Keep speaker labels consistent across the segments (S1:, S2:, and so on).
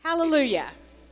S1: Hallelujah.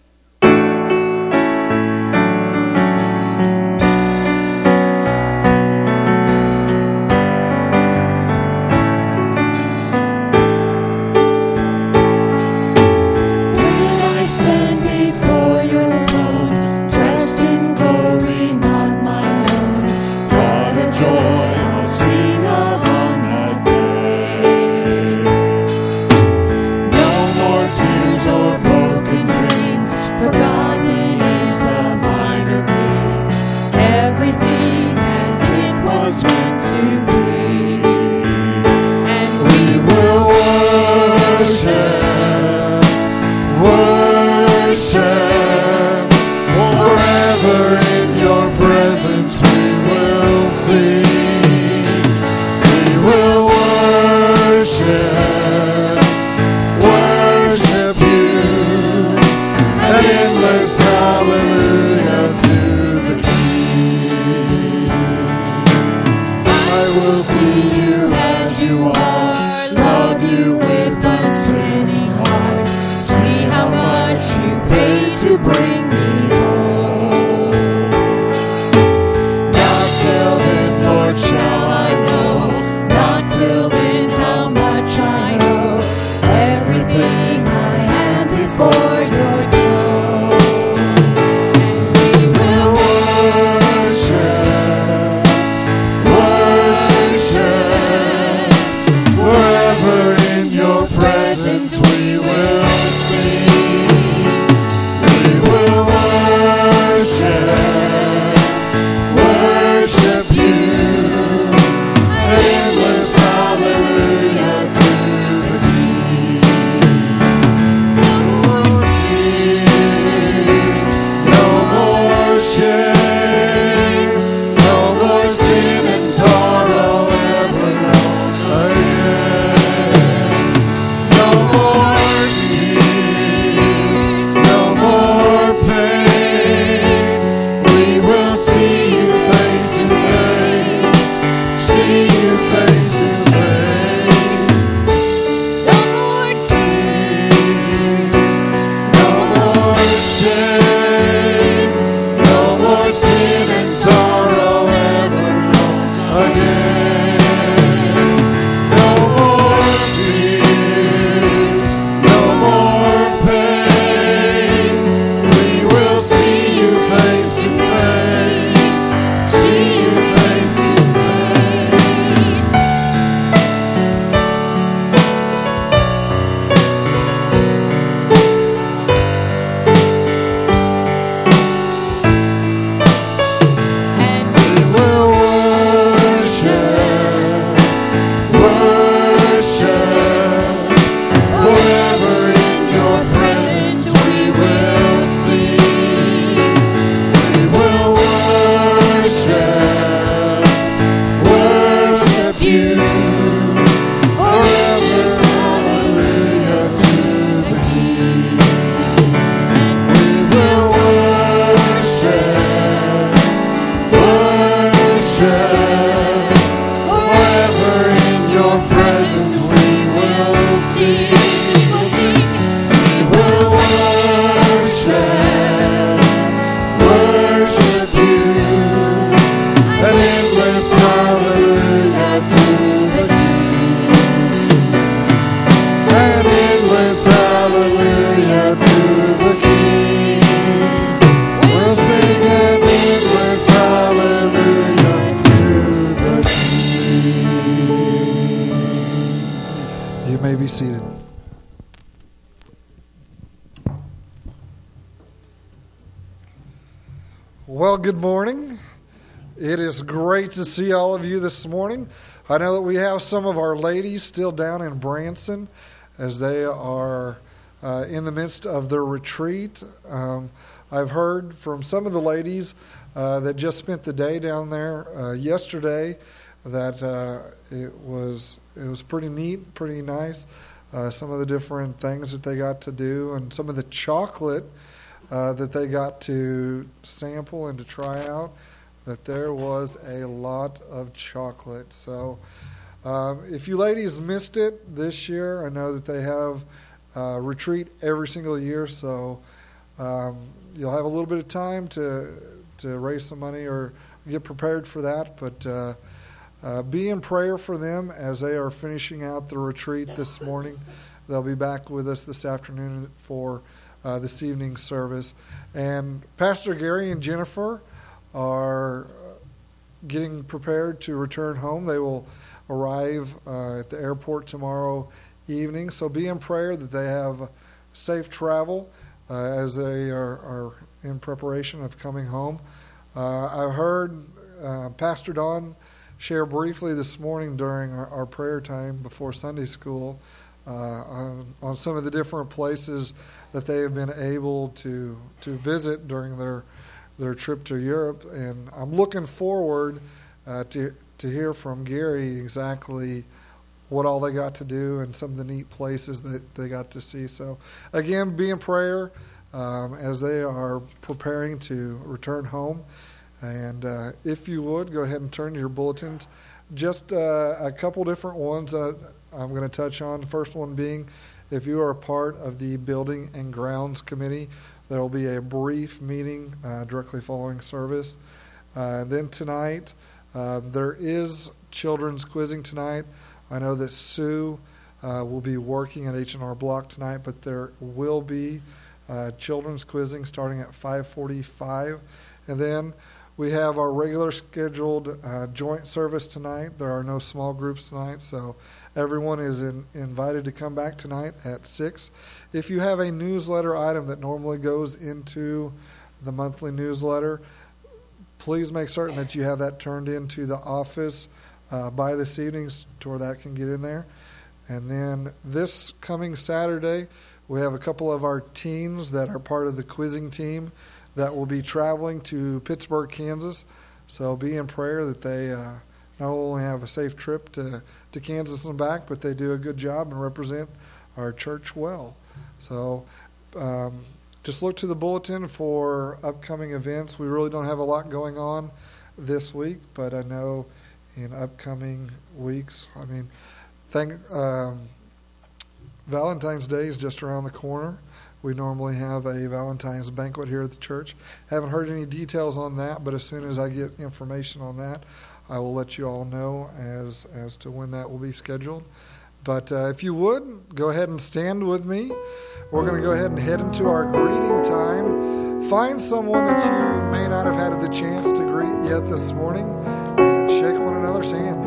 S2: Well, good morning. It is great to see all of you this morning. I know that we have some of our ladies still down in Branson as they are in the midst of their retreat. I've heard from some of the ladies that just spent the day down there yesterday that it was pretty neat, pretty nice. Some of the different things that they got to do and some of the chocolate that they got to sample and to try out, that there was a lot of chocolate. So if you ladies missed it this year, I know that they have retreat every single year, so you'll have a little bit of time to raise some money or get prepared for that. But be in prayer for them as they are finishing out the retreat this morning. They'll be back with us this afternoon for this evening's service. And Pastor Gary and Jennifer are getting prepared to return home. They will arrive at the airport tomorrow evening. So be in prayer that they have safe travel as they are in preparation of coming home. I heard Pastor Don share briefly this morning during our prayer time before Sunday school on some of the different places that they have been able to visit during their trip to Europe. And I'm looking forward to hear from Gary exactly what all they got to do and some of the neat places that they got to see. So again, be in prayer as they are preparing to return home. And if you would, go ahead and turn to your bulletins. Just a couple different ones that I'm going to touch on. The first one being, if you are a part of the Building and Grounds Committee, there will be a brief meeting directly following service. Then tonight, there is children's quizzing tonight. I know that Sue will be working at H&R Block tonight, but there will be children's quizzing starting at 5:45. And then we have our regular scheduled joint service tonight. There are no small groups tonight, so everyone is invited to come back tonight at 6. If you have a newsletter item that normally goes into the monthly newsletter, please make certain that you have that turned into the office by this evening to where that can get in there. And then this coming Saturday, we have a couple of our teens that are part of the quizzing team that will be traveling to Pittsburgh, Kansas. So be in prayer that they not only have a safe trip to Kansas and back, but they do a good job and represent our church well. So just look to the bulletin for upcoming events. We really don't have a lot going on this week, but I know in upcoming weeks, Valentine's Day is just around the corner. We normally have a Valentine's banquet here at the church. Haven't heard any details on that, but as soon as I get information on that, I will let you all know as to when that will be scheduled. But if you would, go ahead and stand with me. We're going to go ahead and head into our greeting time. Find someone that you may not have had the chance to greet yet this morning and shake one another's hand.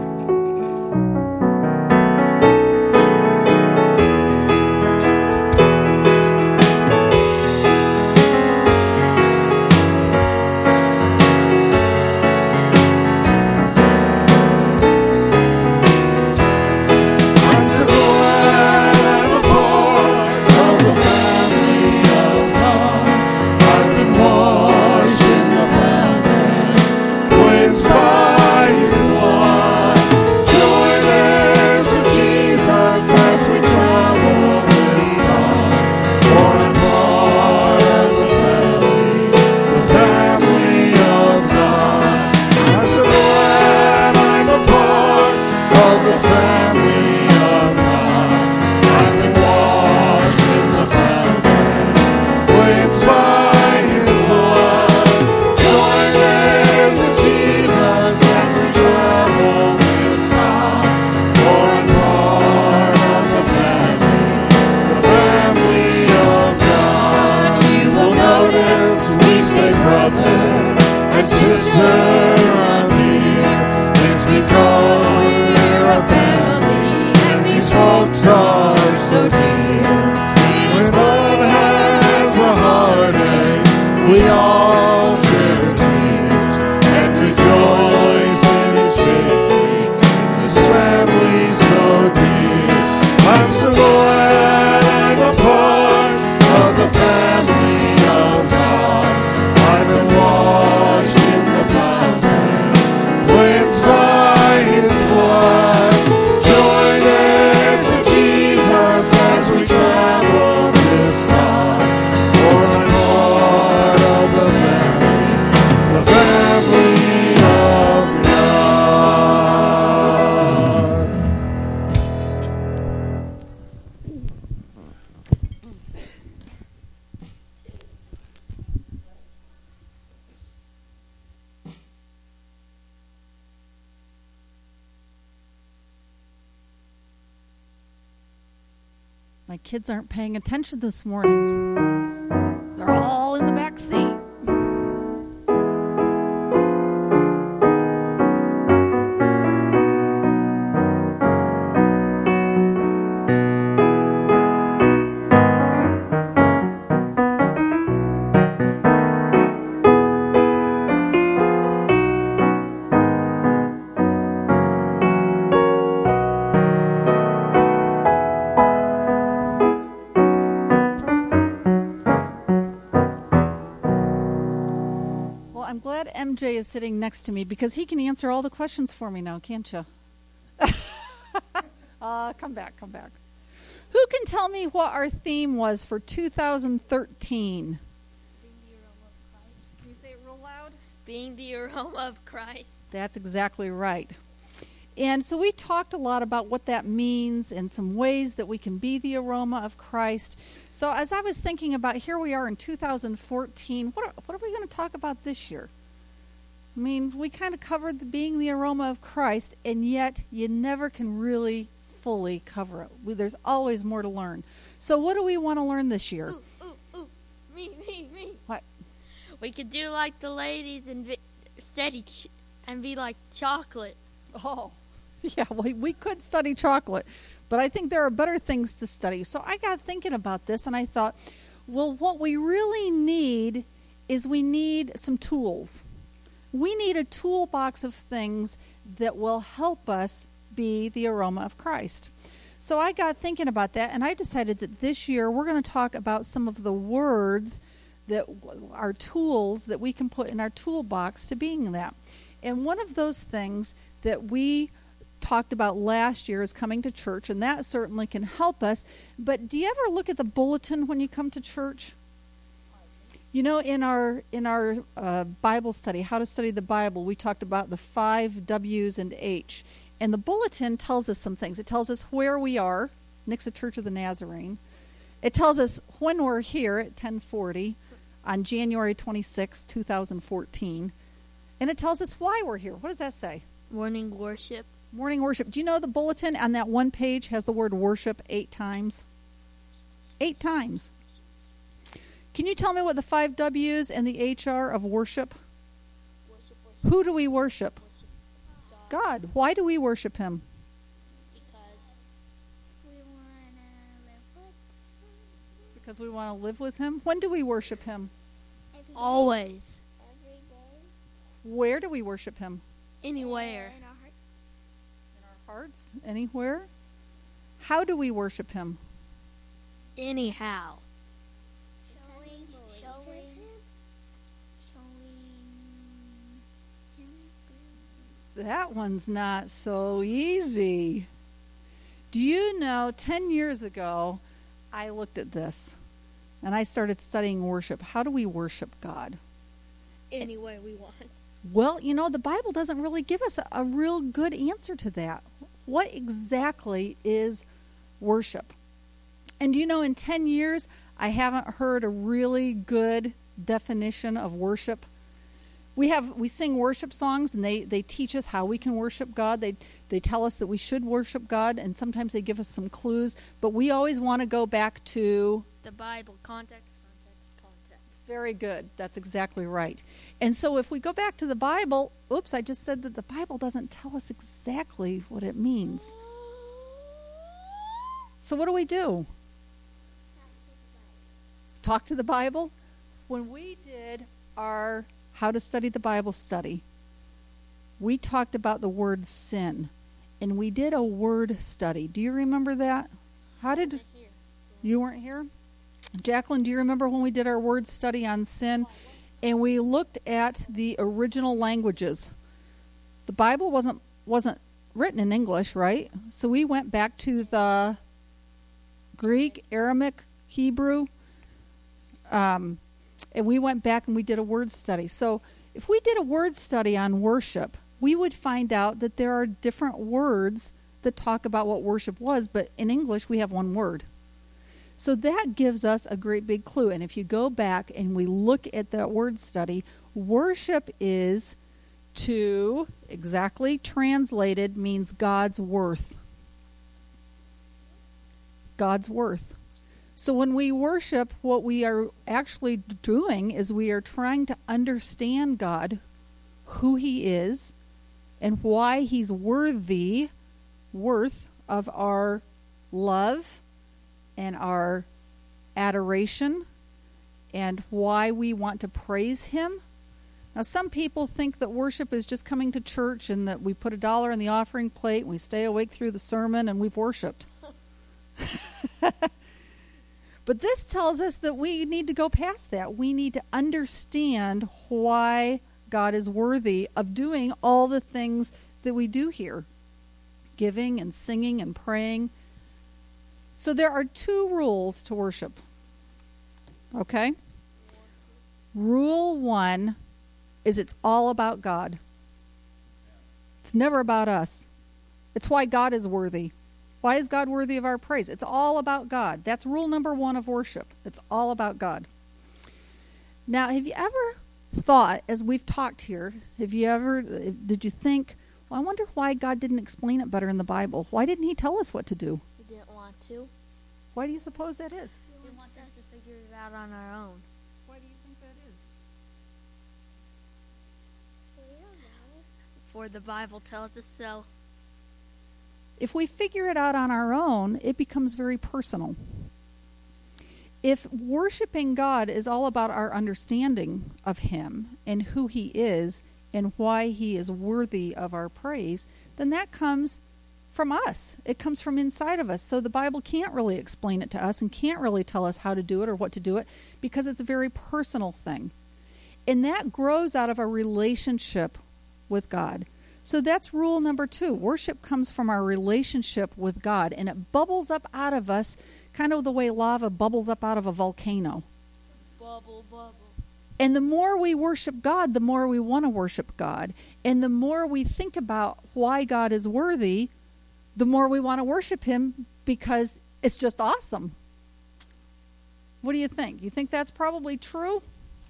S1: My kids aren't paying attention this morning. They're all in the back seat. MJ is sitting next to me because he can answer all the questions for me now, can't you? Come back. Who can tell me what our theme was for 2013? Can you say it real loud?
S3: Being the aroma of Christ.
S1: That's exactly right. And so we talked a lot about what that means and some ways that we can be the aroma of Christ. So as I was thinking about, here we are in 2014, what are we going to talk about this year? I mean, we kind of covered being the aroma of Christ, and yet you never can really fully cover it. There's always more to learn. So what do we want to learn this year?
S3: Ooh. Me.
S1: What?
S3: We could do like the ladies and study and be like chocolate.
S1: Oh, yeah, we could study chocolate, but I think there are better things to study. So I got thinking about this, and I thought, well, what we really need is we need some tools. We need a toolbox of things that will help us be the aroma of Christ. So I got thinking about that, and I decided that this year we're going to talk about some of the words that are tools that we can put in our toolbox to being that. And one of those things that we talked about last year is coming to church, and that certainly can help us. But do you ever look at the bulletin when you come to church? You know, in our Bible study, how to study the Bible, we talked about the 5 W's and H. And the bulletin tells us some things. It tells us where we are, Nixa Church of the Nazarene. It tells us when we're here at 1040 on January 26, 2014. And it tells us why we're here. What does that say?
S3: Morning worship.
S1: Morning worship. Do you know the bulletin on that one page has the word worship 8 times? 8 times. Can you tell me what the 5 W's and the H are of worship?
S3: Worship.
S1: Who do we worship? God. Why do we worship Him? Because we want to live with Him. When do we worship Him?
S3: Always.
S4: Every day.
S1: Where do we worship Him?
S3: Anywhere.
S4: In our hearts.
S1: In our hearts? Anywhere? How do we worship Him?
S3: Anyhow.
S4: Showing him.
S1: That one's not so easy. Do you know, 10 years ago, I looked at this, and I started studying worship. How do we worship God?
S3: Any way we want.
S1: Well, you know, the Bible doesn't really give us a real good answer to that. What exactly is worship? And you know, in 10 years, I haven't heard a really good definition of worship. We sing worship songs, and they teach us how we can worship God. They tell us that we should worship God, and sometimes they give us some clues. But we always want to go back to
S3: the Bible. Context.
S1: Very good. That's exactly right. And so if we go back to the Bible, I just said that the Bible doesn't tell us exactly what it means. So what do we do? Talk to the Bible? When we did our How to Study the Bible study, we talked about the word sin, and we did a word study. Do you remember that? You weren't here? Jacqueline, do you remember when we did our word study on sin? And we looked at the original languages. The Bible wasn't written in English, right? So we went back to the Greek, Aramaic, Hebrew, and we went back and we did a word study. So if we did a word study on worship, we would find out that there are different words that talk about what worship was, but in English we have one word. So that gives us a great big clue. And if you go back and we look at that word study, worship is to, exactly translated, means God's worth. God's worth. So when we worship, what we are actually doing is we are trying to understand God, who he is, and why he's worth of our love and our adoration, and why we want to praise him. Now, some people think that worship is just coming to church and that we put $1 in the offering plate, and we stay awake through the sermon, and we've worshiped. But this tells us that we need to go past that. We need to understand why God is worthy of doing all the things that we do here, giving and singing and praying. So there are 2 rules to worship. Okay? Rule 1 is it's all about God. It's never about us. It's why God is worthy. Why is God worthy of our praise? It's all about God. That's rule number 1 of worship. It's all about God. Now, have you ever thought, as we've talked here, did you think, well, I wonder why God didn't explain it better in the Bible? Why didn't he tell us what to do?
S3: He didn't want to.
S1: Why do you suppose that is?
S3: He wants us to figure it out on our own.
S1: Why do you think that is?
S3: For the Bible tells us so.
S1: If we figure it out on our own, it becomes very personal. If worshiping God is all about our understanding of him and who he is and why he is worthy of our praise, then that comes from us. It comes from inside of us. So the Bible can't really explain it to us and can't really tell us how to do it or what to do it, because it's a very personal thing. And that grows out of a relationship with God. So that's rule number 2. Worship comes from our relationship with God, and it bubbles up out of us kind of the way lava bubbles up out of a volcano.
S3: Bubble, bubble.
S1: And the more we worship God, the more we want to worship God. And the more we think about why God is worthy, the more we want to worship him, because it's just awesome. What do you think? You think that's probably true?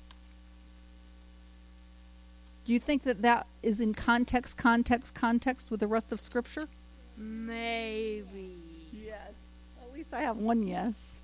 S1: Do you think that is in context with the rest of Scripture?
S3: Maybe.
S1: Yes. At least I have one yes.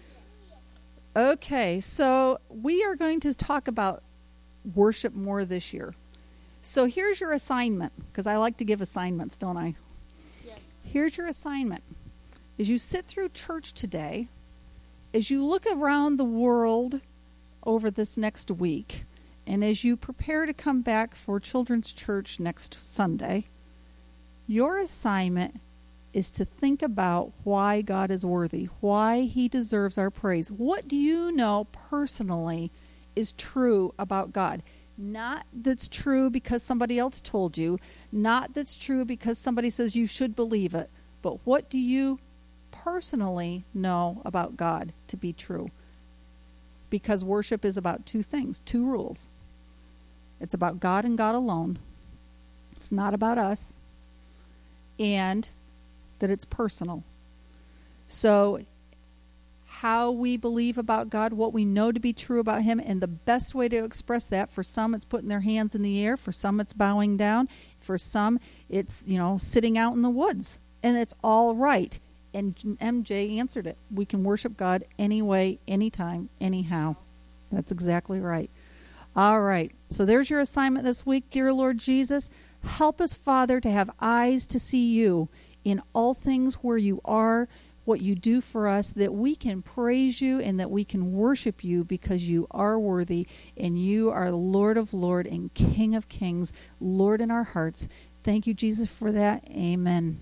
S1: Okay, so we are going to talk about worship more this year. So here's your assignment, because I like to give assignments, don't I?
S3: Yes.
S1: Here's your assignment. As you sit through church today, as you look around the world over this next week, and as you prepare to come back for Children's Church next Sunday, your assignment is to think about why God is worthy, why he deserves our praise. What do you know personally is true about God? Not that's true because somebody else told you, not that's true because somebody says you should believe it, but what do you personally know about God to be true? Because worship is about 2 things, 2 rules. It's about God and God alone. It's not about us. And that it's personal. So how we believe about God, what we know to be true about him, and the best way to express that, for some it's putting their hands in the air, for some it's bowing down, for some it's, sitting out in the woods. And it's all right. And MJ answered it. We can worship God anyway, anytime, anyhow. That's exactly right. All right. So there's your assignment this week, dear Lord Jesus. Help us, Father, to have eyes to see you in all things where you are, what you do for us, that we can praise you and that we can worship you because you are worthy and you are Lord of Lords and King of Kings, Lord in our hearts. Thank you, Jesus, for that. Amen.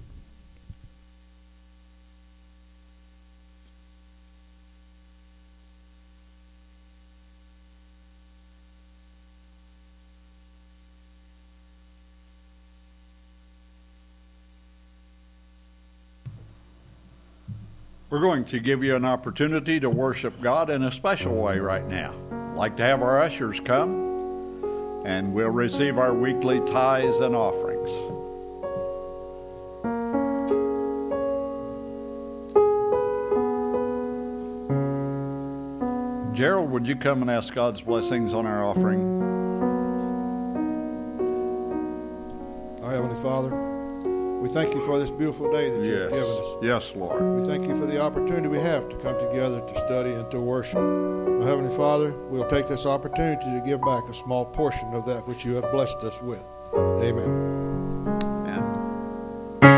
S5: We're going to give you an opportunity to worship God in a special way right now. I'd like to have our ushers come, and we'll receive our weekly tithes and offerings. Gerald, would you come and ask God's blessings on our offering?
S6: Our Heavenly Father, We thank you for this beautiful day that you've given us.
S5: Yes, Lord.
S6: We thank you for the opportunity we have to come together to study and to worship. Our Heavenly Father, we'll take this opportunity to give back a small portion of that which you have blessed us with. Amen.
S5: And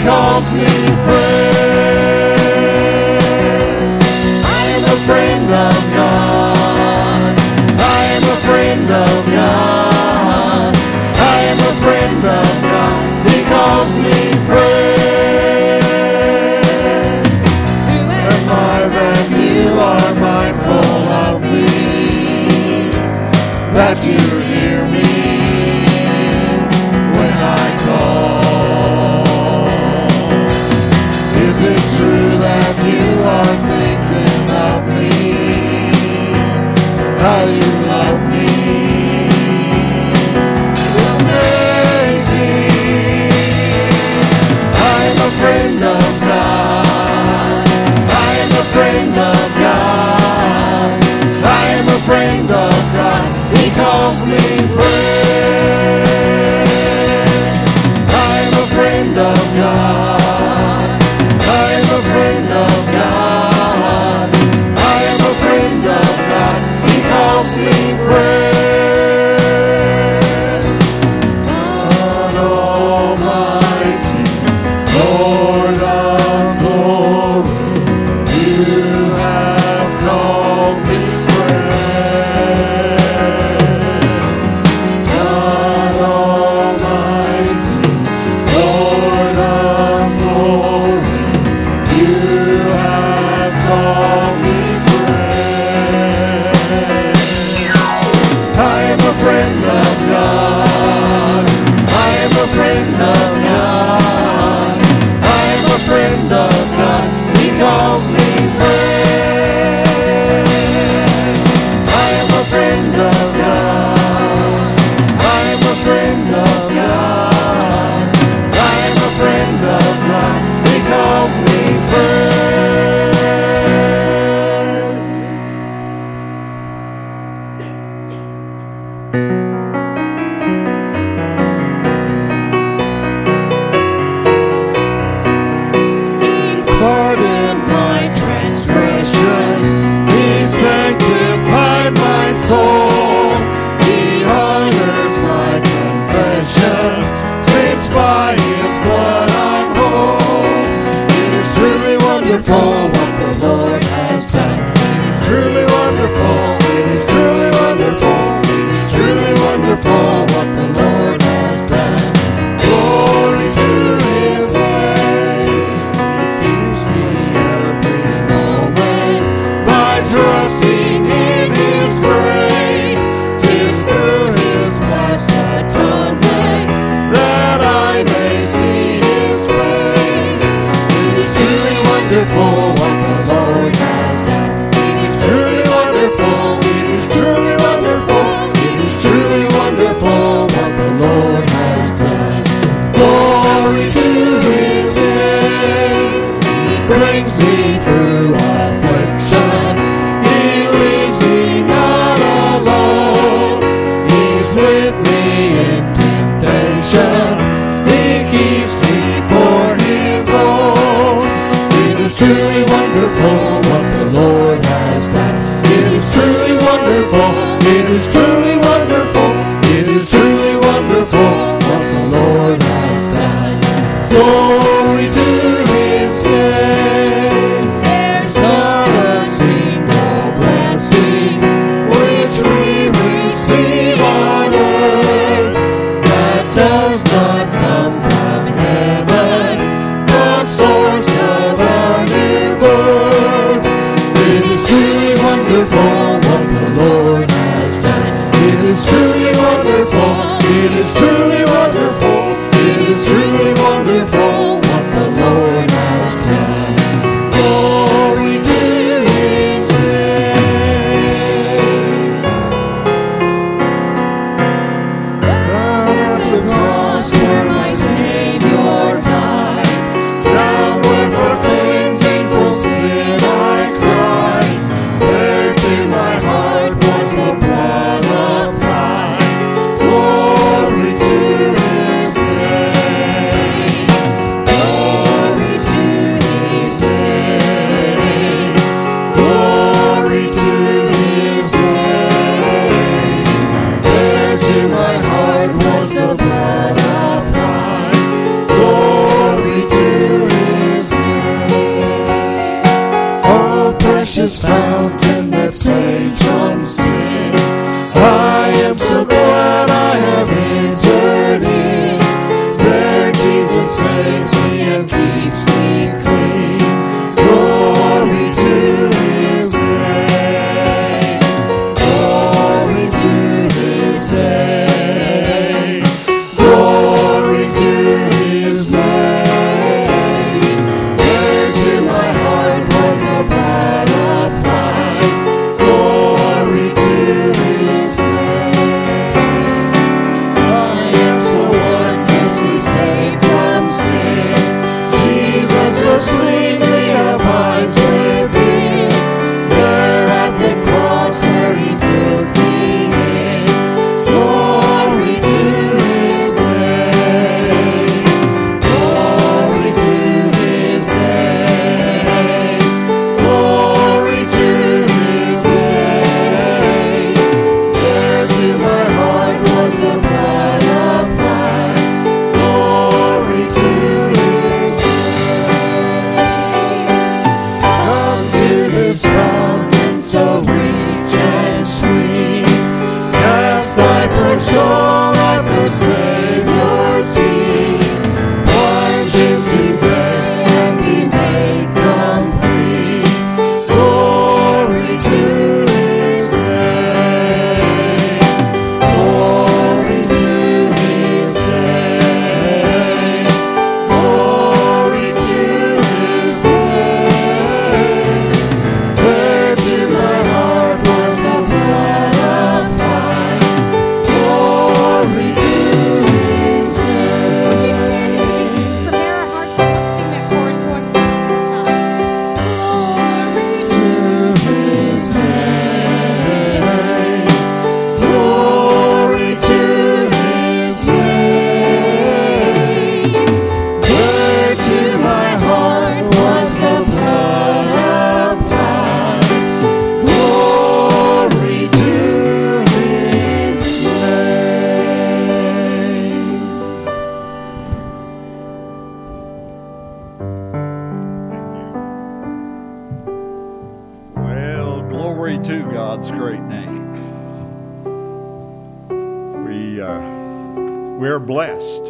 S7: calls me friend. I am a friend of God. I am a friend of God. I am a friend of God. He calls me friend. Am I that you are mindful of me, that you hear me when I call? Is it true that you are thinking of me, how you love me? Amazing. I'm a friend of God. I am a friend of God. I am a friend of God. He calls me friend. I am a friend of God. I am a friend of God. I am a friend of God. He calls me friend. God Almighty, Lord of glory, you have called me friend. God Almighty, Lord of glory, you have called me friend. I am a friend of God. I am a friend of God. I am a friend of God. He calls me friend. I am a friend of God. I am a friend of God. I am a friend of God. He calls me friend. Pardon my transgressions. He sanctified my soul. He honors my confessions, since by His blood I'm whole. It is truly wonderful what the Lord has done. It is truly wonderful. It is truly wonderful. It is truly wonderful what the Lord has done. Glory to His name. He keeps me every moment by trusting in His grace. 'Tis through His blessed atonement that I may see His face. It is truly wonderful what the Lord has done. It is truly wonderful. It is truly wonderful. It is truly wonderful what the Lord has done. Glory to His name. He brings me through affliction. He leaves me not alone. He's with me in temptation. He keeps me for His own. It is truly wonderful what the Lord has done. It is truly wonderful. It is truly wonderful. It is truly wonderful what the Lord has done. Glory to His name. There's not a single blessing which we receive on earth that does not come from heaven, the source of our new birth. It is truly wonderful what the Lord has done. It
S5: we're blessed,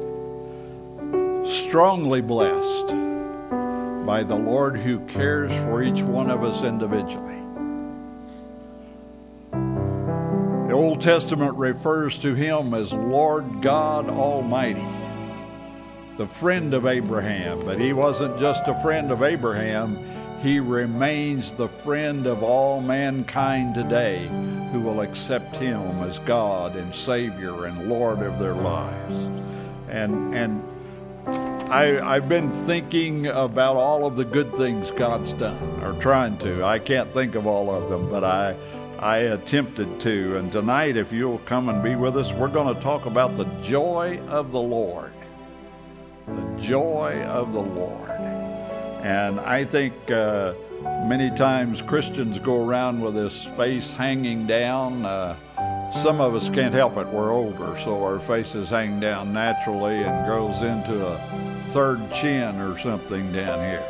S5: strongly blessed by the Lord who cares for each one of us individually. The Old Testament refers to him as Lord God Almighty, the friend of Abraham. But he wasn't just a friend of Abraham. He remains the friend of all mankind today who will accept him as God and Savior and Lord of their lives. And I've been thinking about all of the good things God's done, or trying to. I can't think of all of them, but I attempted to. And tonight, if you'll come and be with us, we're going to talk about the joy of the Lord. The joy of the Lord. And I think many times Christians go around with this face hanging down. Some of us can't help it. We're older, so our faces hang down naturally and grows into a third chin or something down here.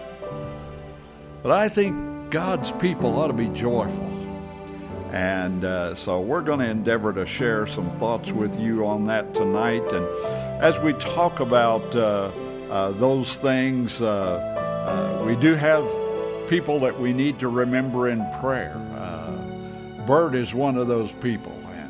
S5: But I think God's people ought to be joyful. And so we're going to endeavor to share some thoughts with you on that tonight. And as we talk about those things, we do have people that we need to remember in prayer. Bert is one of those people,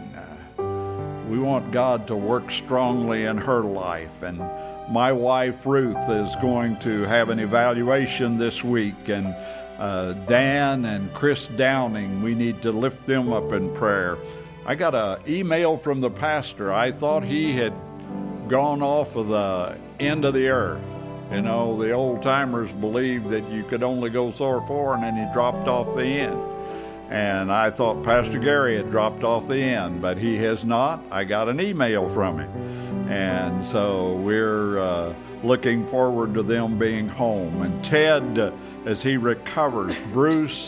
S5: and we want God to work strongly in her life. And my wife Ruth is going to have an evaluation this week, and Dan and Chris Downing, we need to lift them up in prayer. I got an email from the pastor. I thought he had gone off of the end of the earth. You know, the old timers believed that you could only go so far, and then he dropped off the end. And I thought Pastor Gary had dropped off the end, but he has not. I got an email from him. And so we're looking forward to them being home. And Ted, as he recovers, Bruce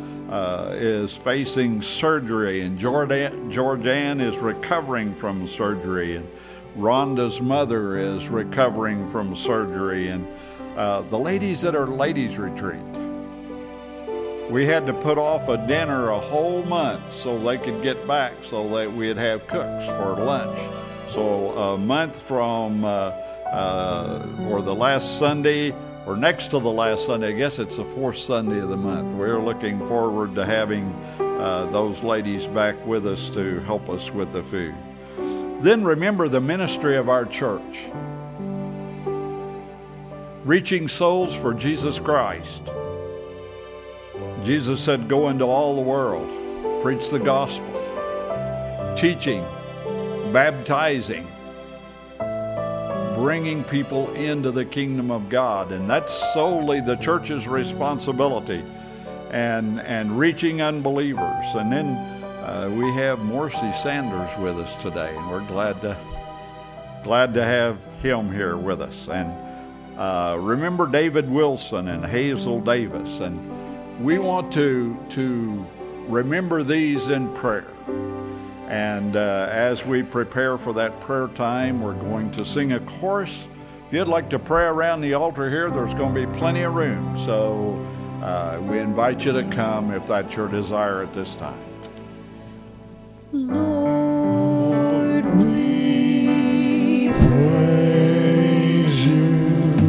S5: is facing surgery, and Georgianne is recovering from surgery, and Rhonda's mother is recovering from surgery, and the ladies at our ladies' retreat. We had to put off a dinner a whole month so they could get back, so that we'd have cooks for lunch. So a month from or the last Sunday, or next to the last Sunday, I guess it's the fourth Sunday of the month. We're looking forward to having those ladies back with us to help us with the food. Then remember the ministry of our church. Reaching souls for Jesus Christ. Jesus said, go into all the world, preach the gospel, teaching, baptizing, bringing people into the kingdom of God. And that's solely the church's responsibility, and reaching unbelievers. And then we have Morrissey Sanders with us today, and we're glad to have him here with us. And remember David Wilson and Hazel Davis, and we want to remember these in prayer. And as we prepare for that prayer time, we're going to sing a chorus. If you'd like to pray around the altar here, there's going to be plenty of room. So we invite you to come if that's your desire at this time.
S7: Lord, we praise you.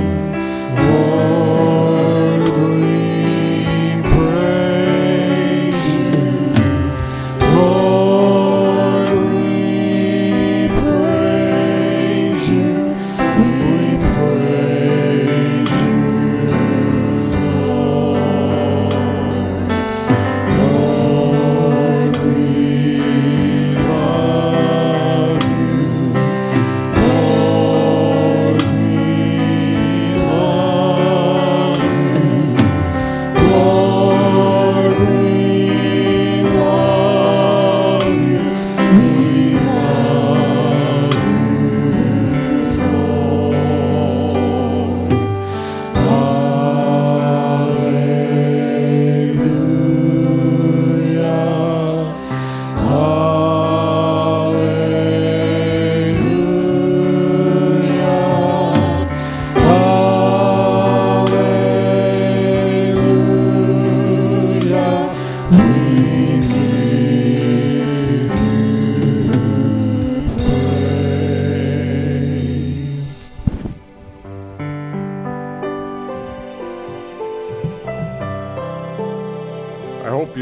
S7: Lord, we praise you. Lord, we praise you. We praise you, Lord. Lord, we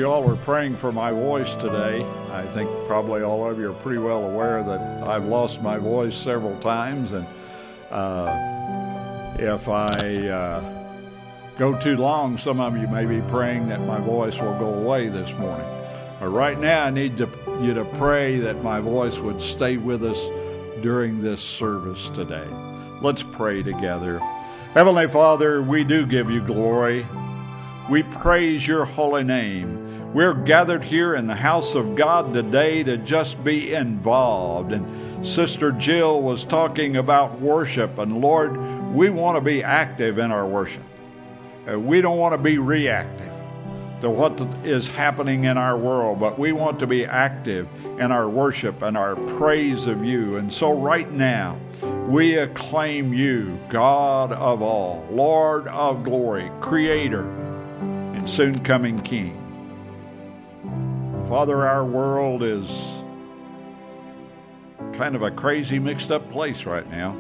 S5: you all are praying for my voice today. I think probably all of you are pretty well aware that I've lost my voice several times, and if I go too long, some of you may be praying that my voice will go away this morning. But right now, I need you to pray that my voice would stay with us during this service today. Let's pray together. Heavenly Father, we do give you glory. We praise your holy name. We're gathered here in the house of God today to just be involved. And Sister Jill was talking about worship. And Lord, we want to be active in our worship. We don't want to be reactive to what is happening in our world, but we want to be active in our worship and our praise of you. And so right now, we acclaim you, God of all, Lord of glory, Creator, and soon-coming King. Father, our world is kind of a crazy, mixed-up place right now.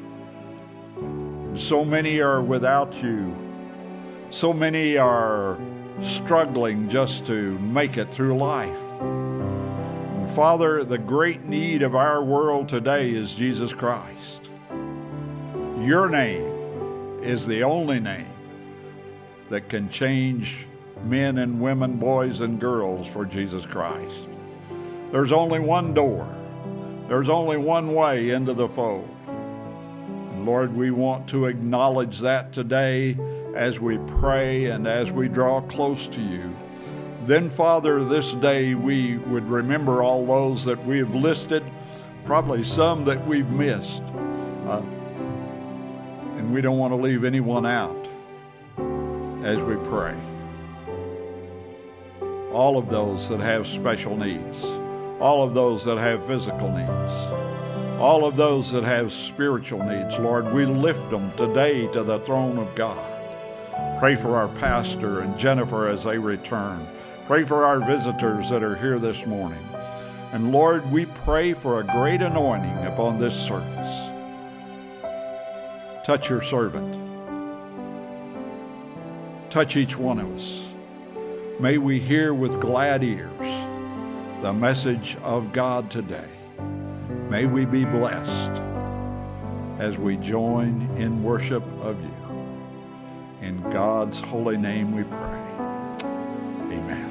S5: So many are without you. So many are struggling just to make it through life. And Father, the great need of our world today is Jesus Christ. Your name is the only name that can change men and women, boys and girls for Jesus Christ. There's only one door. There's only one way into the fold. And Lord, we want to acknowledge that today as we pray and as we draw close to you. Then, Father, this day we would remember all those that we have listed, probably some that we've missed. And we don't want to leave anyone out as we pray. All of those that have special needs, all of those that have physical needs, all of those that have spiritual needs, Lord, we lift them today to the throne of God. Pray for our pastor and Jennifer as they return. Pray for our visitors that are here this morning. And Lord, we pray for a great anointing upon this service. Touch your servant. Touch each one of us. May we hear with glad ears the message of God today. May we be blessed as we join in worship of you. In God's holy name we pray. Amen.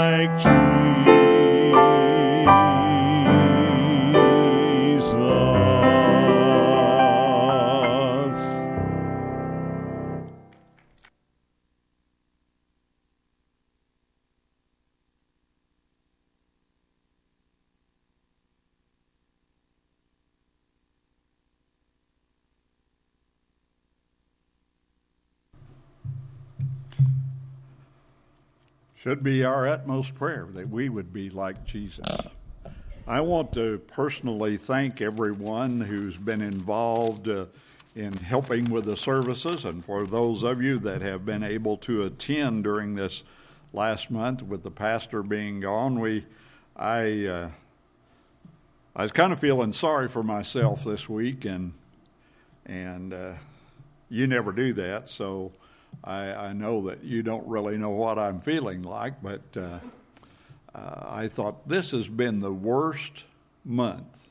S7: like Jesus.
S5: Should be our utmost prayer that we would be like Jesus. I want to personally thank everyone who's been involved in helping with the services, and for those of you that have been able to attend during this last month with the pastor being gone. I was kind of feeling sorry for myself this week, and you never do that, so I know that you don't really know what I'm feeling like, but I thought this has been the worst month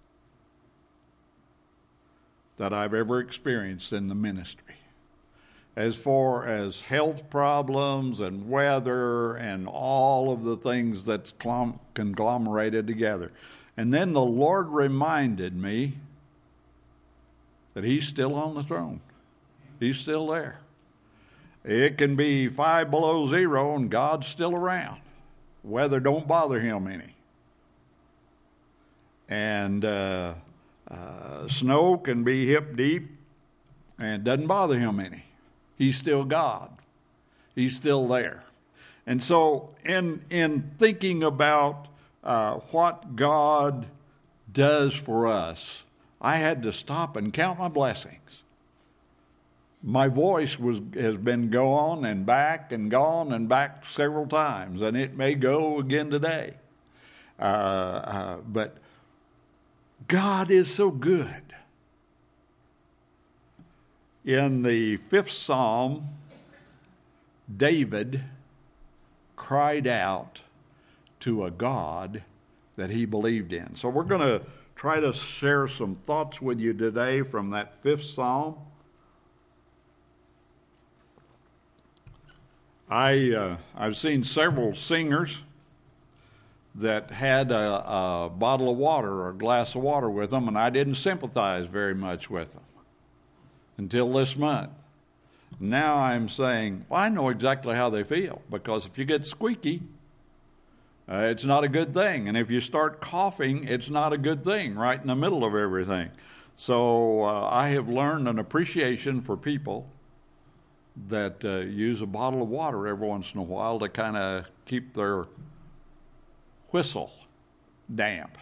S5: that I've ever experienced in the ministry. As far as health problems and weather and all of the things that's conglomerated together. And then the Lord reminded me that He's still on the throne. He's still there. It can be 5 below zero and God's still around. Weather don't bother Him any. And snow can be hip deep and it doesn't bother Him any. He's still God. He's still there. And so in thinking about what God does for us, I had to stop and count my blessings. My voice has been gone and gone and back several times, and it may go again today. But God is so good. In the 5th Psalm, David cried out to a God that he believed in. So we're going to try to share some thoughts with you today from that 5th Psalm. I've seen several singers that had a bottle of water or a glass of water with them, and I didn't sympathize very much with them until this month. Now I'm saying, well, I know exactly how they feel, because if you get squeaky, it's not a good thing. And if you start coughing, it's not a good thing right in the middle of everything. So I have learned an appreciation for people that use a bottle of water every once in a while to kind of keep their whistle damp.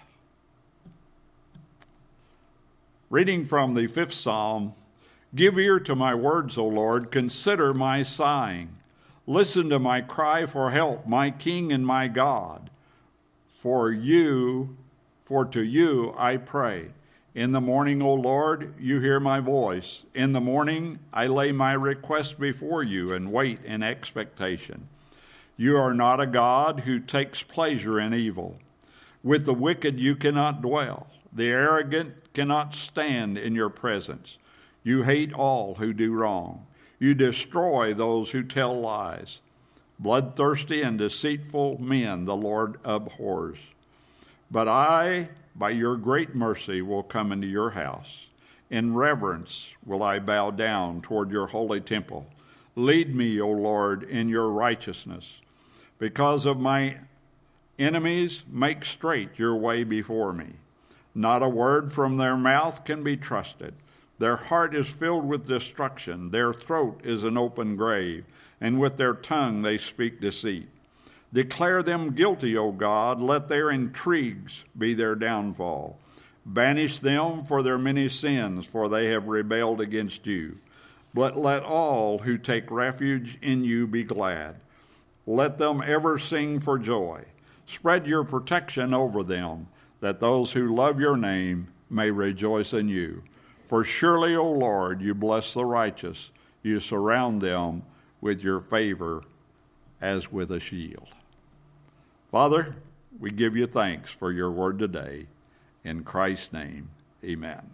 S5: Reading from the 5th Psalm, give ear to my words, O Lord, consider my sighing. Listen to my cry for help, my King and my God. For to you I pray. In the morning, O Lord, you hear my voice. In the morning I lay my request before you and wait in expectation. You are not a God who takes pleasure in evil. With the wicked you cannot dwell. The arrogant cannot stand in your presence. You hate all who do wrong. You destroy those who tell lies. Bloodthirsty and deceitful men the Lord abhors. But I, by your great mercy, will come into your house. In reverence will I bow down toward your holy temple. Lead me, O Lord, in your righteousness. Because of my enemies, make straight your way before me. Not a word from their mouth can be trusted. Their heart is filled with destruction. Their throat is an open grave, and with their tongue they speak deceit. Declare them guilty, O God. Let their intrigues be their downfall. Banish them for their many sins, for they have rebelled against you. But let all who take refuge in you be glad. Let them ever sing for joy. Spread your protection over them, that those who love your name may rejoice in you. For surely, O Lord, you bless the righteous. You surround them with your favor as with a shield. Father, we give you thanks for your word today. In Christ's name, amen.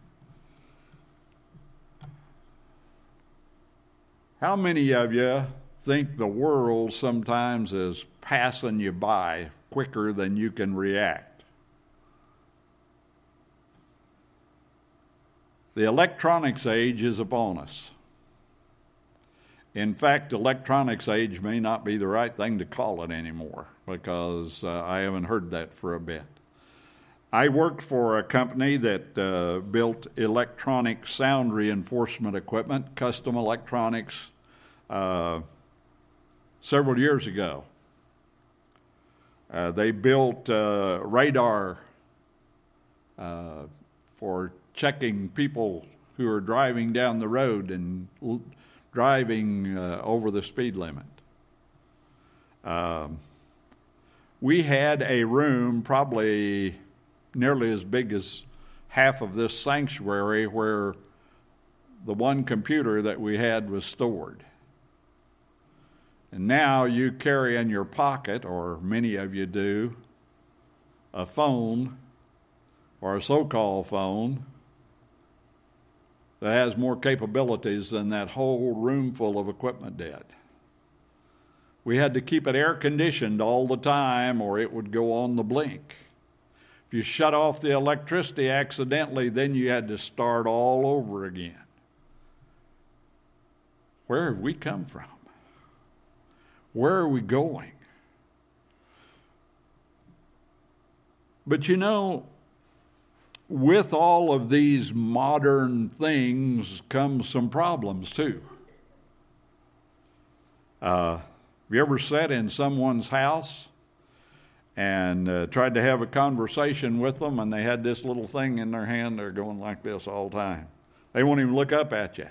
S5: How many of you think the world sometimes is passing you by quicker than you can react. The electronics age is upon us. In fact, electronics age may not be the right thing to call it anymore, because I haven't heard that for a bit. I worked for a company that built electronic sound reinforcement equipment, custom electronics, several years ago. They built radar for checking people who are driving down the road and driving over the speed limit. We had a room probably nearly as big as half of this sanctuary where the one computer that we had was stored. And now you carry in your pocket, or many of you do, a phone, or a so-called phone, that has more capabilities than that whole room full of equipment did. We had to keep it air-conditioned all the time, or it would go on the blink. If you shut off the electricity accidentally, then you had to start all over again. Where have we come from? Where are we going? But you know, with all of these modern things comes some problems too. Have you ever sat in someone's house and tried to have a conversation with them, and they had this little thing in their hand, they're going like this all the time. They won't even look up at you.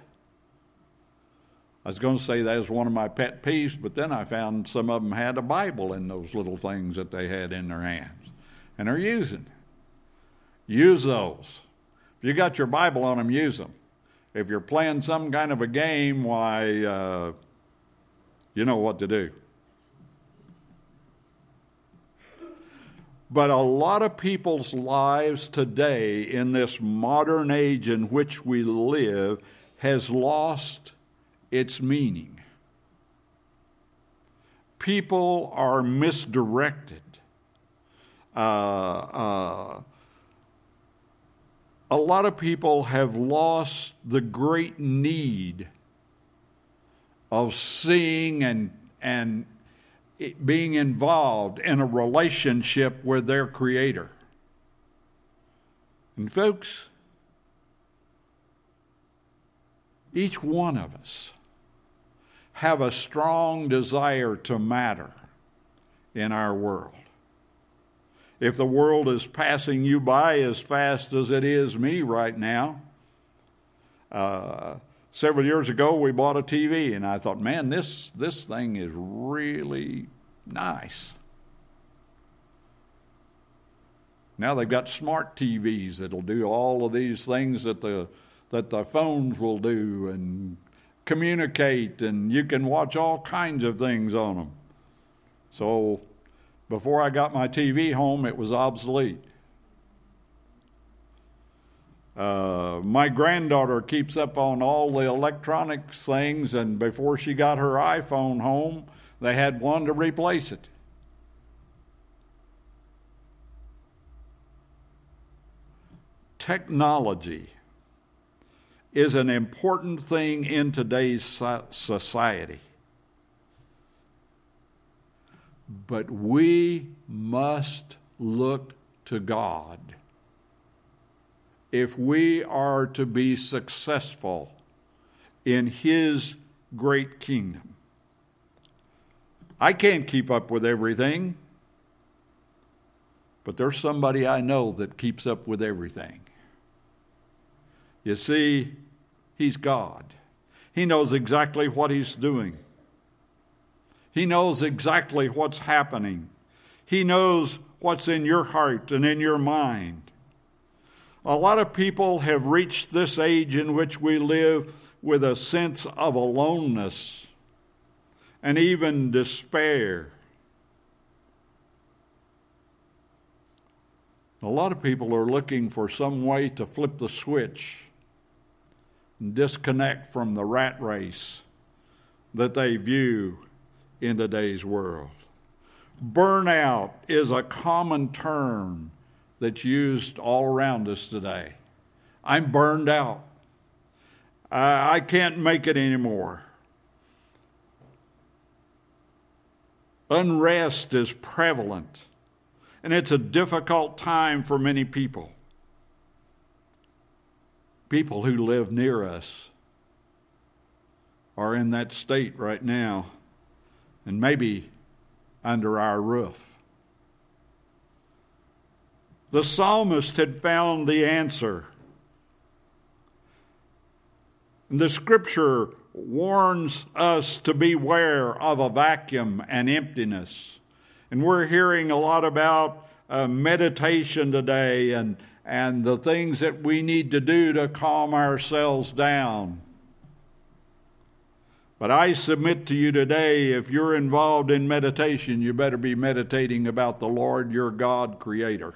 S5: I was going to say that was one of my pet peeves, but then I found some of them had a Bible in those little things that they had in their hands, and they're using. Use those. If you got your Bible on them, use them. If you're playing some kind of a game, why, you know what to do. But a lot of people's lives today in this modern age in which we live has lost its meaning. People are misdirected. A lot of people have lost the great need of seeing and being involved in a relationship with their Creator. And folks, each one of us have a strong desire to matter in our world. If the world is passing you by as fast as it is me right now, several years ago we bought a TV, and I thought, man, this thing is really nice. Now they've got smart TVs that'll do all of these things that the phones will do and communicate, and you can watch all kinds of things on them. So before I got my TV home, it was obsolete. My granddaughter keeps up on all the electronics things, and before she got her iPhone home, they had one to replace it. Technology is an important thing in today's society. But we must look to God if we are to be successful in His great kingdom. I can't keep up with everything, but there's somebody I know that keeps up with everything. You see, He's God. He knows exactly what He's doing. He knows exactly what's happening. He knows what's in your heart and in your mind. A lot of people have reached this age in which we live with a sense of aloneness and even despair. A lot of people are looking for some way to flip the switch and disconnect from the rat race that they view in today's world. Burnout is a common term that's used all around us today. I'm burned out. I can't make it anymore. Unrest is prevalent, and it's a difficult time for many people. People who live near us are in that state right now, and maybe under our roof. The psalmist had found the answer. The scripture warns us to beware of a vacuum and emptiness. And we're hearing a lot about meditation today and the things that we need to do to calm ourselves down. But I submit to you today, if you're involved in meditation, you better be meditating about the Lord your God, Creator.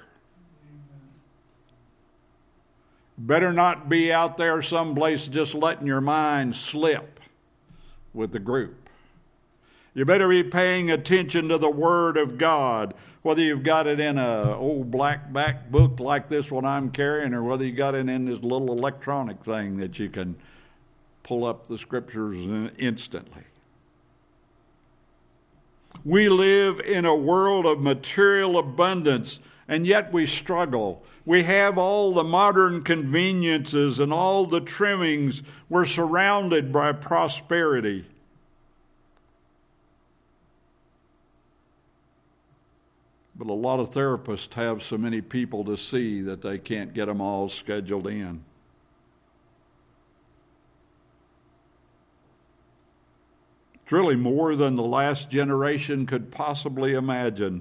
S5: Better not be out there someplace just letting your mind slip with the group. You better be paying attention to the Word of God, whether you've got it in an old black back book like this one I'm carrying, or whether you got it in this little electronic thing that you can pull up the scriptures instantly. We live in a world of material abundance, and yet we struggle. We have all the modern conveniences and all the trimmings. We're surrounded by prosperity. But a lot of therapists have so many people to see that they can't get them all scheduled in. It's really more than the last generation could possibly imagine.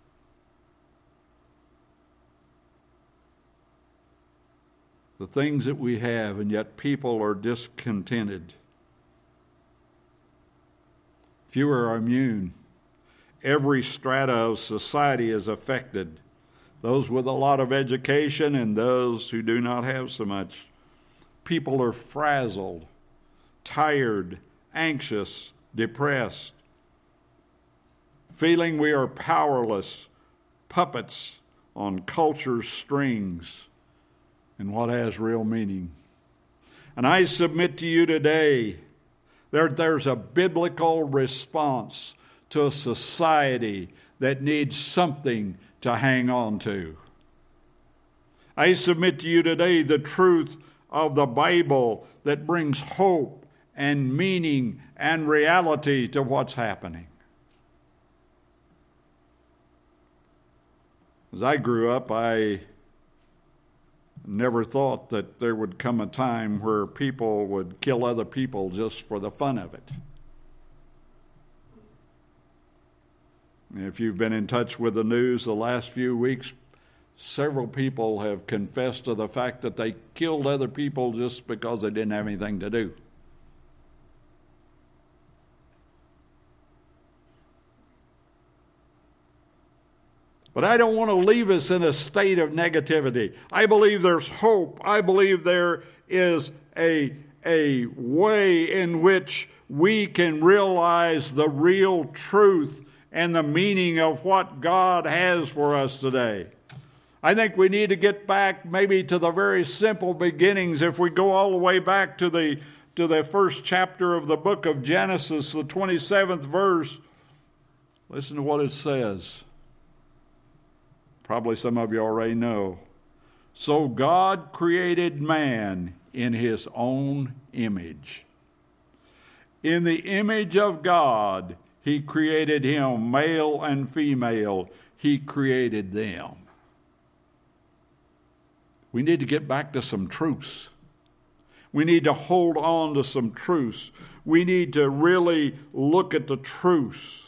S5: The things that we have, and yet people are discontented. Few are immune. Every strata of society is affected. Those with a lot of education and those who do not have so much. People are frazzled, tired, anxious, depressed, feeling we are powerless, puppets on culture's strings and what has real meaning. And I submit to you today, there's a biblical response to a society that needs something to hang on to. I submit to you today the truth of the Bible that brings hope and meaning and reality to what's happening. As I grew up, I never thought that there would come a time where people would kill other people just for the fun of it. If you've been in touch with the news the last few weeks, several people have confessed to the fact that they killed other people just because they didn't have anything to do. But I don't want to leave us in a state of negativity. I believe there's hope. I believe there is a way in which we can realize the real truth and the meaning of what God has for us today. I think we need to get back maybe to the very simple beginnings. If we go all the way back to the first chapter of the book of Genesis, the 27th verse, listen to what it says. Probably some of you already know. So God created man in his own image. In the image of God, he created him, male and female. He created them. We need to get back to some truths. We need to hold on to some truths. We need to really look at the truths.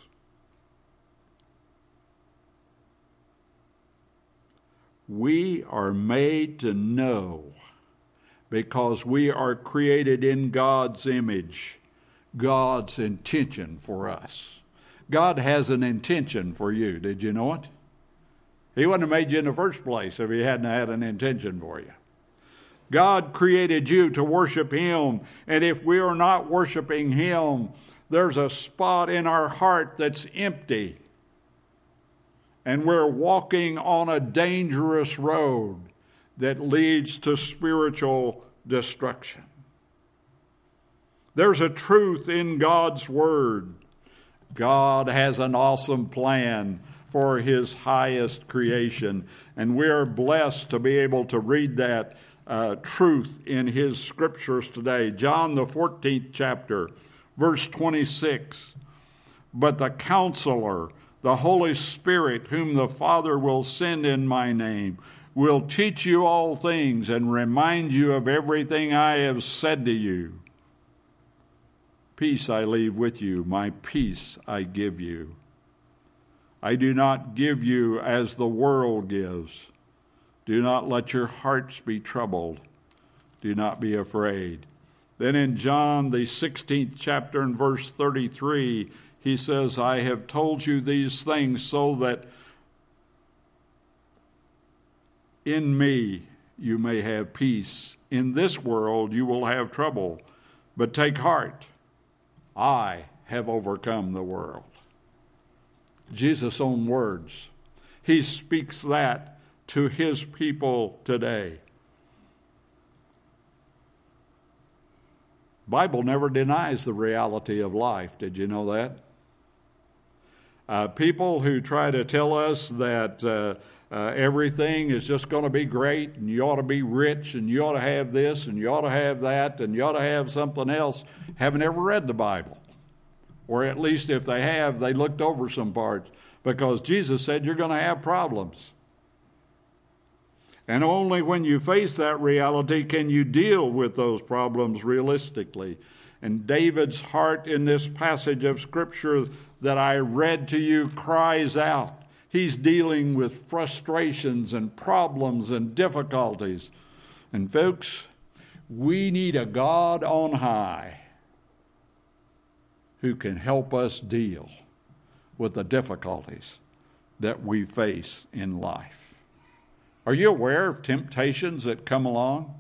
S5: We are made to know because we are created in God's image, God's intention for us. God has an intention for you. Did you know it? He wouldn't have made you in the first place if he hadn't had an intention for you. God created you to worship him, and if we are not worshiping him, there's a spot in our heart that's empty, and we're walking on a dangerous road that leads to spiritual destruction. There's a truth in God's Word. God has an awesome plan for His highest creation, and we are blessed to be able to read that truth in His Scriptures today. John, the 14th chapter, verse 26. But the Counselor, the Holy Spirit, whom the Father will send in my name, will teach you all things and remind you of everything I have said to you. Peace I leave with you, my peace I give you. I do not give you as the world gives. Do not let your hearts be troubled. Do not be afraid. Then in John, the 16th chapter and verse 33, he says, I have told you these things so that in me you may have peace. In this world you will have trouble, but take heart. I have overcome the world. Jesus' own words. He speaks that to His people today. Bible never denies the reality of life. Did you know that? People who try to tell us that everything is just going to be great and you ought to be rich and you ought to have this and you ought to have that and you ought to have something else haven't ever read the Bible. Or at least if they have, they looked over some parts, because Jesus said you're going to have problems. And only when you face that reality can you deal with those problems realistically. And David's heart in this passage of Scripture that I read to you cries out. He's dealing with frustrations and problems and difficulties. And folks, we need a God on high who can help us deal with the difficulties that we face in life. Are you aware of temptations that come along?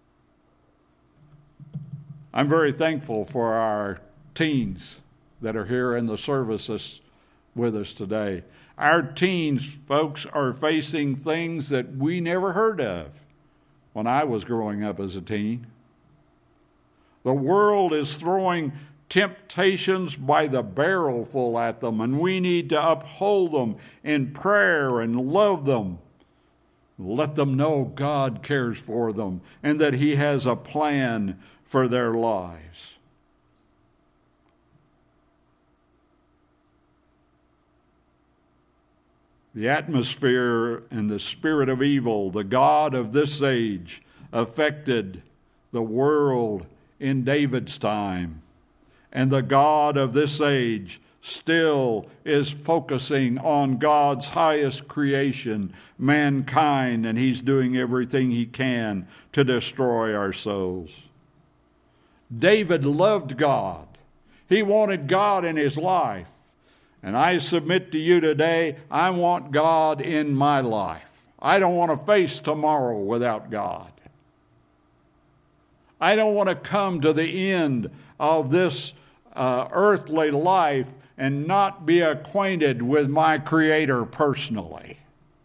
S5: I'm very thankful for our teens that are here in the services with us today. Our teens, folks, are facing things that we never heard of when I was growing up as a teen. The world is throwing temptations by the barrelful at them, and we need to uphold them in prayer and love them. Let them know God cares for them and that He has a plan for their lives. The atmosphere and the spirit of evil, the god of this age, affected the world in David's time. And the God of this age still is focusing on God's highest creation, mankind, and He's doing everything He can to destroy our souls. David loved God. He wanted God in his life. And I submit to you today, I want God in my life. I don't want to face tomorrow without God. I don't want to come to the end of this earthly life and not be acquainted with my Creator personally.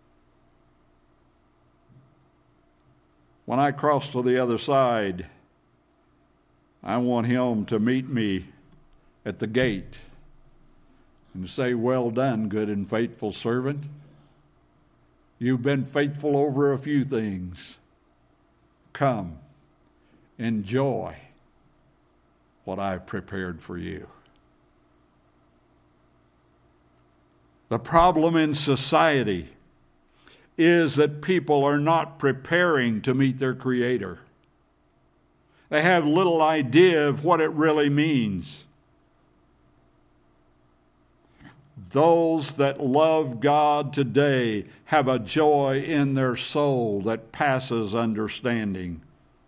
S5: When I cross to the other side, I want Him to meet me at the gate and say, well done, good and faithful servant. You've been faithful over a few things. Come, enjoy what I've prepared for you. The problem in society is that people are not preparing to meet their Creator. They have little idea of what it really means. Those that love God today have a joy in their soul that passes understanding.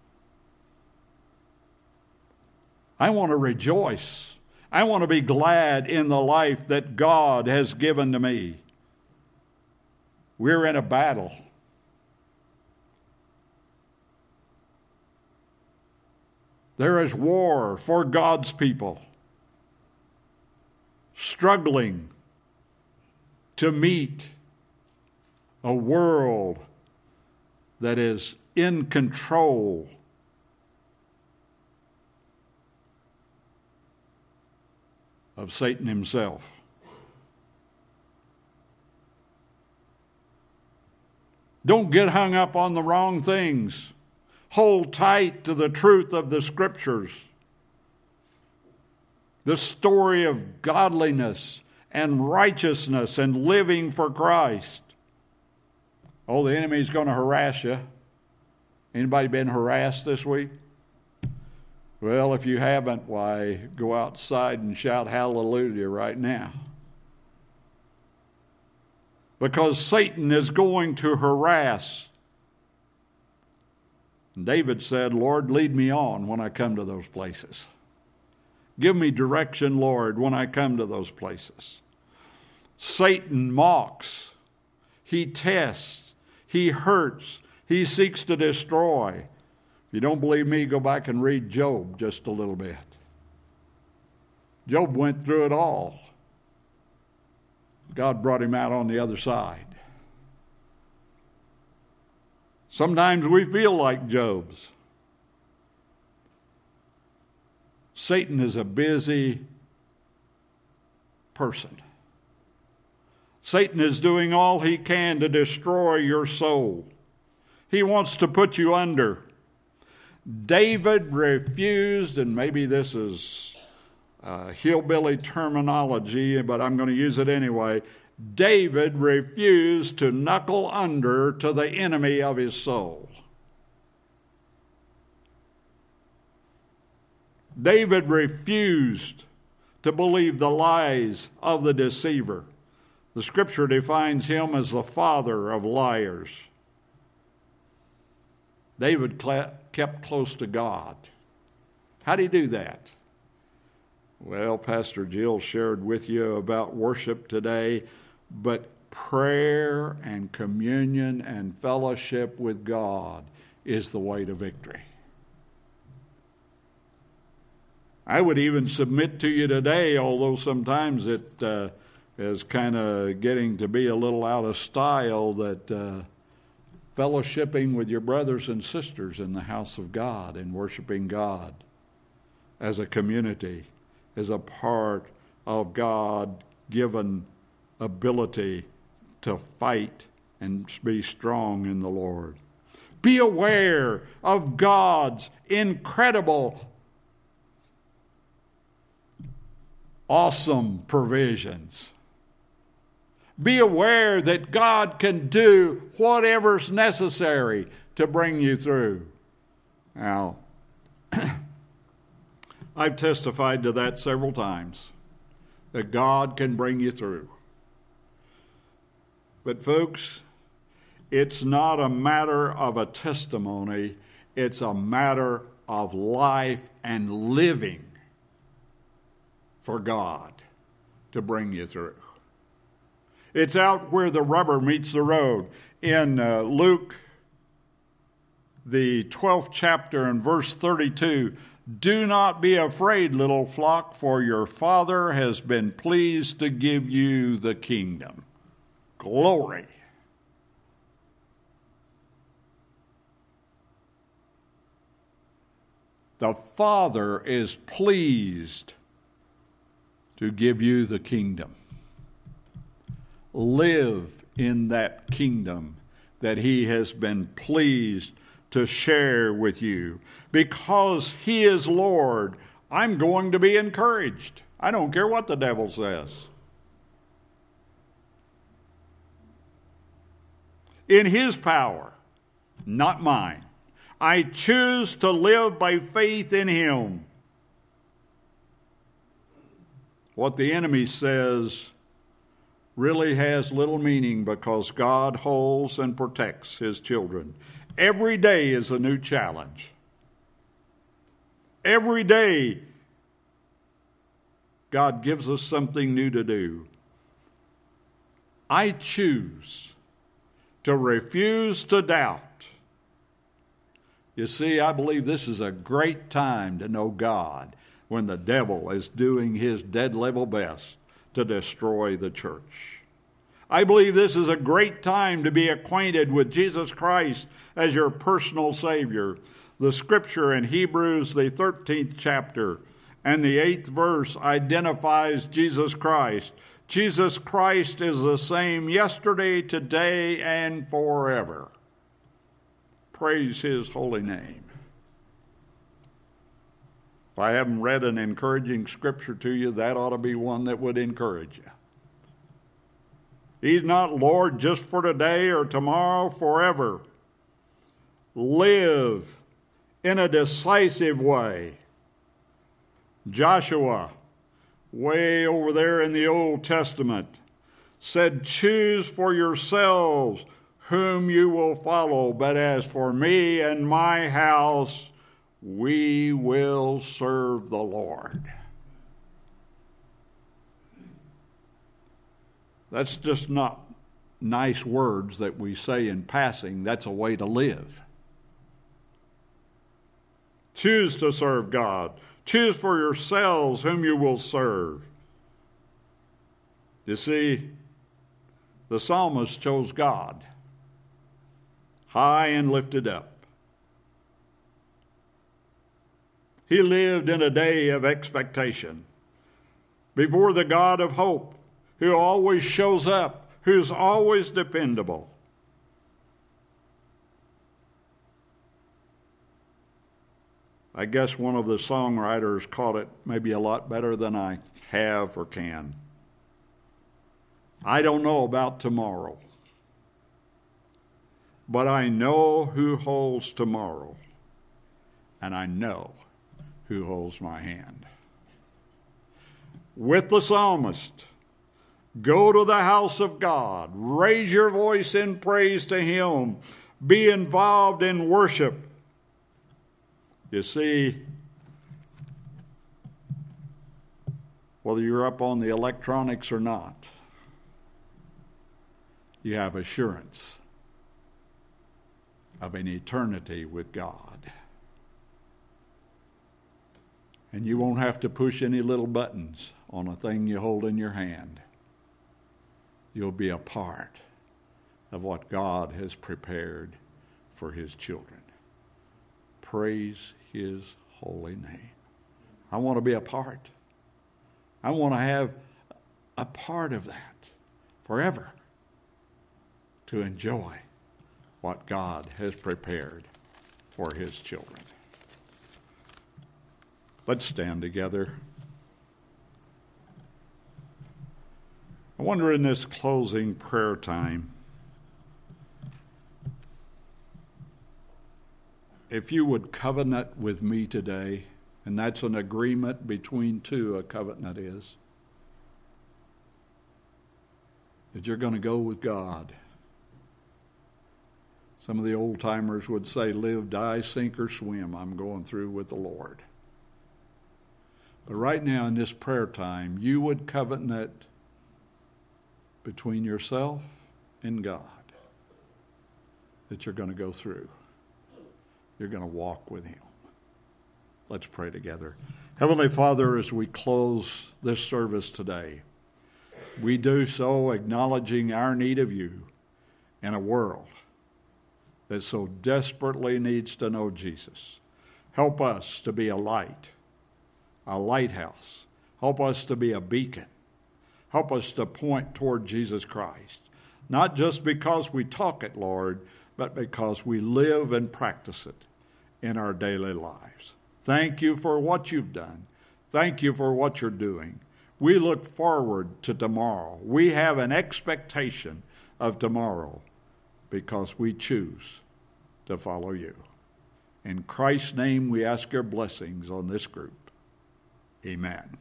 S5: I want to rejoice. I want to be glad in the life that God has given to me. We're in a battle. There is war for God's people. struggling to meet a world that is in control of Satan himself. Don't get hung up on the wrong things. Hold tight to the truth of the Scriptures. The story of godliness and righteousness and living for Christ. Oh, the enemy's going to harass you. Anybody been harassed this week? Well, if you haven't, why, go outside and shout hallelujah right now. Because Satan is going to harass. And David said, Lord, lead me on when I come to those places. Give me direction, Lord, when I come to those places. Satan mocks. He tests. He hurts. He seeks to destroy. If you don't believe me, go back and read Job just a little bit. Job went through it all. God brought him out on the other side. Sometimes we feel like Job's. Satan is a busy person. Satan is doing all he can to destroy your soul. He wants to put you under. David refused, and maybe this is hillbilly terminology, but I'm going to use it anyway. David refused to knuckle under to the enemy of his soul. David refused to believe the lies of the deceiver. The Scripture defines him as the father of liars. David kept close to God. How did he do that? Well, Pastor Jill shared with you about worship today, but prayer and communion and fellowship with God is the way to victory. I would even submit to you today, although sometimes it is kind of getting to be a little out of style, that fellowshipping with your brothers and sisters in the house of God and worshiping God as a community is a part of God-given ability to fight and be strong in the Lord. Be aware of God's incredible, awesome provisions. Be aware that God can do whatever's necessary to bring you through. Now, I've testified to that several times, that God can bring you through. But folks, it's not a matter of a testimony, it's a matter of life and living for God to bring you through. It's out where the rubber meets the road. In Luke, the 12th chapter and verse 32, do not be afraid, little flock, for your Father has been pleased to give you the kingdom. Glory. The Father is pleased to give you the kingdom. Live in that kingdom that He has been pleased to share with you. Because He is Lord, I'm going to be encouraged. I don't care what the devil says. In His power, not mine. I choose to live by faith in Him. What the enemy says really has little meaning, because God holds and protects His children. Every day is a new challenge. Every day, God gives us something new to do. I choose to refuse to doubt. You see, I believe this is a great time to know God, when the devil is doing his dead level best to destroy the church. I believe this is a great time to be acquainted with Jesus Christ as your personal Savior. The scripture in Hebrews, the 13th chapter, and the 8th verse identifies Jesus Christ. Jesus Christ is the same yesterday, today, and forever. Praise his holy name. If I haven't read an encouraging scripture to you, that ought to be one that would encourage you. He's not Lord just for today or tomorrow, forever. Live in a decisive way. Joshua, way over there in the Old Testament, said, "Choose for yourselves whom you will follow, but as for me and my house, we will serve the Lord." That's just not nice words that we say in passing. That's a way to live. Choose to serve God. Choose for yourselves whom you will serve. You see, the psalmist chose God, high and lifted up. He lived in a day of expectation before the God of hope, who always shows up, who's always dependable. I guess one of the songwriters caught it maybe a lot better than I have or can. I don't know about tomorrow, but I know who holds tomorrow, and I know who holds my hand. With the psalmist, go to the house of God, raise your voice in praise to him, be involved in worship. You see, whether you're up on the electronics or not, you have assurance of an eternity with God. And you won't have to push any little buttons on a thing you hold in your hand. You'll be a part of what God has prepared for his children. Praise his holy name. I want to be a part. I want to have a part of that forever, to enjoy what God has prepared for his children. Let's stand together. I wonder in this closing prayer time, if you would covenant with me today, and that's an agreement between two, a covenant is, that you're going to go with God. Some of the old-timers would say, live, die, sink, or swim, I'm going through with the Lord. But right now in this prayer time, you would covenant between yourself and God that you're going to go through. You're going to walk with him. Let's pray together. Heavenly Father, as we close this service today, we do so acknowledging our need of you in a world that so desperately needs to know Jesus. Help us to be a light, a lighthouse. Help us to be a beacon. Help us to point toward Jesus Christ, not just because we talk it, Lord, but because we live and practice it in our daily lives. Thank you for what you've done. Thank you for what you're doing. We look forward to tomorrow. We have an expectation of tomorrow because we choose to follow you. In Christ's name, we ask your blessings on this group. Amen.